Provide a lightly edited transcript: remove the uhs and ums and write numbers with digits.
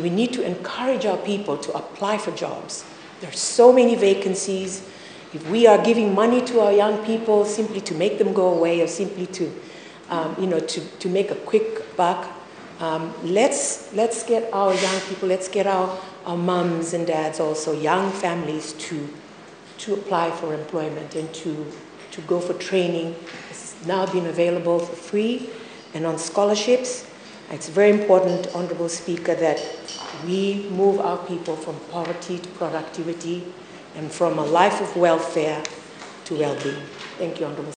we need to encourage our people to apply for jobs. There are so many vacancies. If we are giving money to our young people simply to make them go away or simply to, to make a quick buck, let's get our young people, let's get our mums and dads also, young families to apply for employment and to go for training. It's now been available for free and on scholarships. It's very important, Honorable Speaker, that we move our people from poverty to productivity and from a life of welfare to well-being. Thank you, Honorable